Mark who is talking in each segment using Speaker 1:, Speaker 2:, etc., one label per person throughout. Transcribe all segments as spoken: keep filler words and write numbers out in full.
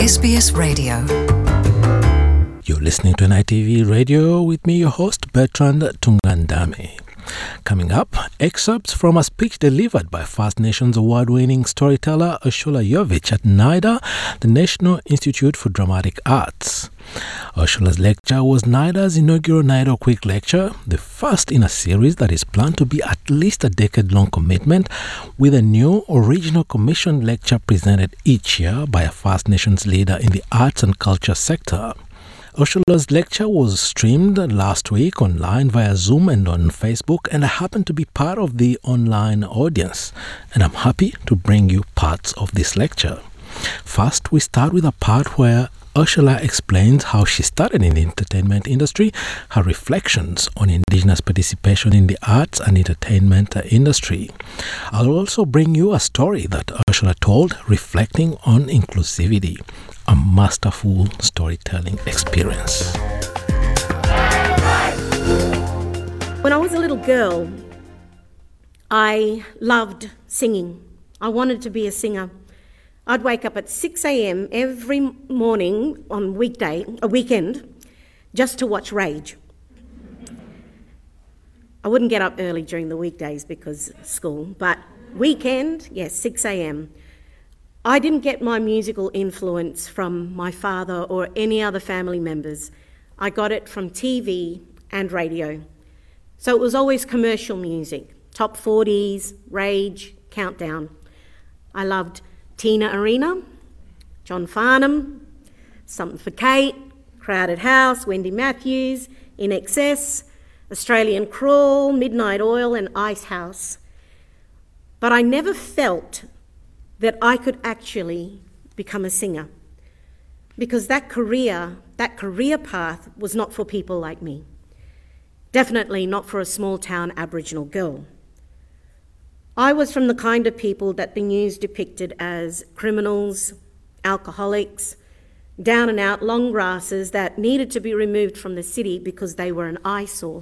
Speaker 1: S B S Radio.
Speaker 2: You're listening to N I T V Radio with me, your host, Bertrand Tungandame. Coming up, excerpts from a speech delivered by First Nations award-winning storyteller Urshula Yovich at NIDA, the National Institute for Dramatic Arts. Urshula's lecture was NIDA's inaugural NIDA Quick Lecture, the first in a series that is planned to be at least a decade-long commitment, with a new original commissioned lecture presented each year by a First Nations leader in the arts and culture sector. Urshula's lecture was streamed last week online via Zoom and on Facebook, and I happened to be part of the online audience, and I'm happy to bring you parts of this lecture. First, we start with a part where Urshula explains how she started in the entertainment industry, her reflections on Indigenous participation in the arts and entertainment industry. I'll also bring you a story that Urshula told reflecting on inclusivity, a masterful storytelling experience.
Speaker 3: When I was a little girl, I loved singing. I wanted to be a singer. I'd wake up at six a.m. every morning on weekday, a weekend, just to watch Rage. I wouldn't get up early during the weekdays because of school, but weekend, yes, six a.m. I didn't get my musical influence from my father or any other family members. I got it from T V and radio. So it was always commercial music, top forties, Rage, Countdown. I loved Tina Arena, John Farnham, Something for Kate, Crowded House, Wendy Matthews, In Excess, Australian Crawl, Midnight Oil and Ice House. But I never felt that I could actually become a singer, because that career, that career path was not for people like me. Definitely not for a small town Aboriginal girl. I was from the kind of people that the news depicted as criminals, alcoholics, down and out long grasses that needed to be removed from the city because they were an eyesore.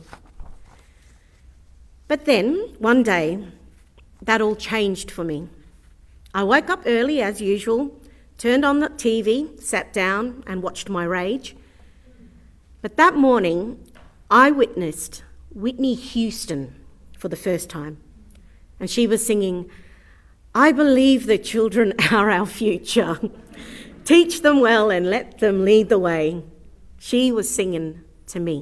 Speaker 3: But then, one day, that all changed for me. I woke up early as usual, turned on the T V, sat down and watched my Rage. But that morning, I witnessed Whitney Houston for the first time. And she was singing, "I believe the children are our future. Teach them well and let them lead the way." She was singing to me.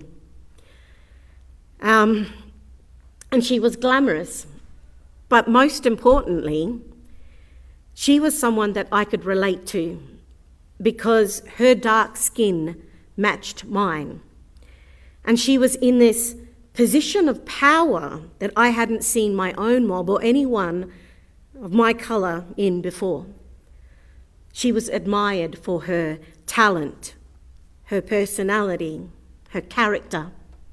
Speaker 3: Um, and she was glamorous. But most importantly, she was someone that I could relate to because her dark skin matched mine. And she was in this position of power that I hadn't seen my own mob or anyone of my colour in before. She was admired for her talent, her personality, her character.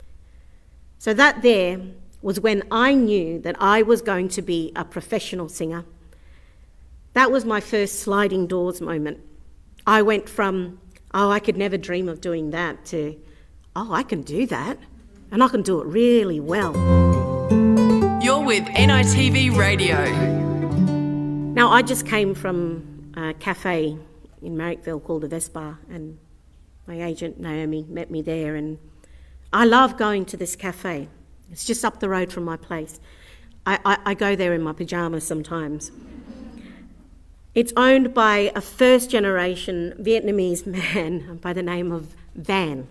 Speaker 3: So that there was when I knew that I was going to be a professional singer. That was my first sliding doors moment. I went from, oh, I could never dream of doing that, to, oh, I can do that, and I can do it really well.
Speaker 1: You're with N I T V Radio.
Speaker 3: Now, I just came from a cafe in Marrickville called the Vespa, and my agent Naomi met me there, and I love going to this cafe. It's just up the road from my place. I, I, I go there in my pyjamas sometimes. It's owned by a first-generation Vietnamese man by the name of Van.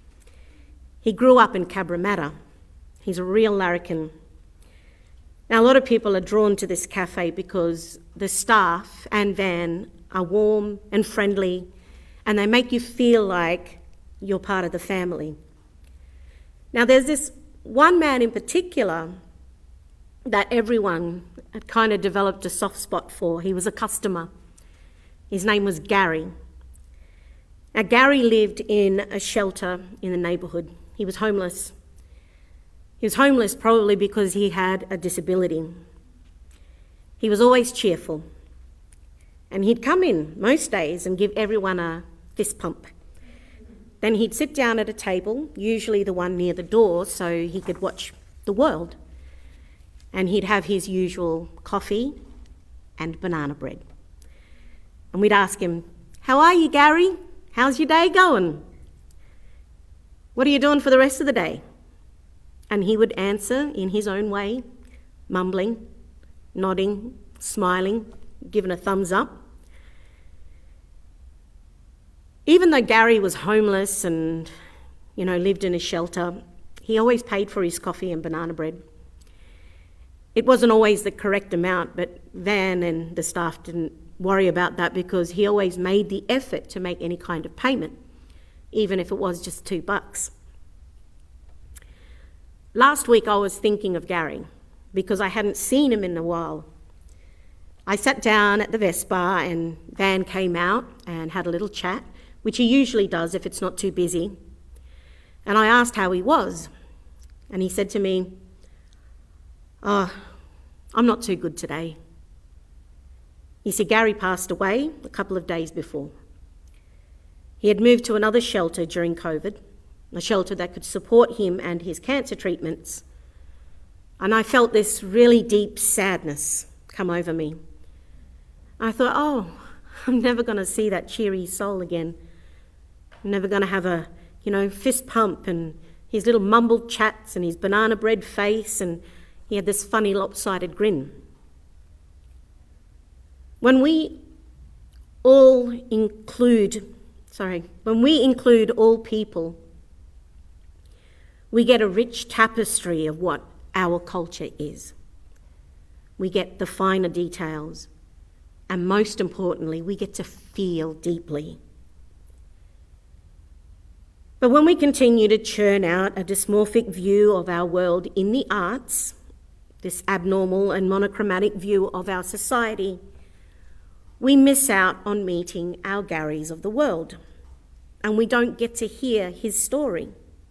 Speaker 3: He grew up in Cabramatta. He's a real larrikin. Now, a lot of people are drawn to this cafe because the staff and Van are warm and friendly, and they make you feel like you're part of the family. Now, there's this one man in particular that everyone had kind of developed a soft spot for. He was a customer. His name was Gary. Now, Gary lived in a shelter in the neighbourhood. He was homeless. He was homeless probably because he had a disability. He was always cheerful. And he'd come in most days and give everyone a fist pump. Then he'd sit down at a table, usually the one near the door, so he could watch the world. And he'd have his usual coffee and banana bread. And we'd ask him, "How are you, Gary? How's your day going? What are you doing for the rest of the day?" And he would answer in his own way, mumbling, nodding, smiling, giving a thumbs up. Even though Gary was homeless and, you know, lived in a shelter, he always paid for his coffee and banana bread. It wasn't always the correct amount, but Van and the staff didn't worry about that because he always made the effort to make any kind of payment, even if it was just two bucks. Last week I was thinking of Gary because I hadn't seen him in a while. I sat down at the Vespa and Van came out and had a little chat, which he usually does if it's not too busy. And I asked how he was. And he said to me, "Oh, I'm not too good today." He said Gary passed away a couple of days before. He had moved to another shelter during COVID, a shelter that could support him and his cancer treatments. And I felt this really deep sadness come over me. I thought, oh, I'm never going to see that cheery soul again. I'm never going to have a, you know, fist pump and his little mumbled chats and his banana bread face, and he had this funny lopsided grin. When we all include, sorry, when we include all people, we get a rich tapestry of what our culture is. We get the finer details, and most importantly, we get to feel deeply. But when we continue to churn out a dysmorphic view of our world in the arts, this abnormal and monochromatic view of our society, we miss out on meeting our Garys of the world, and we don't get to hear his story.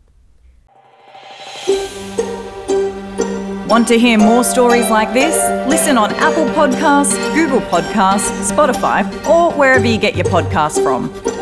Speaker 4: Want to hear more stories like this? Listen on Apple Podcasts, Google Podcasts, Spotify, or wherever you get your podcasts from.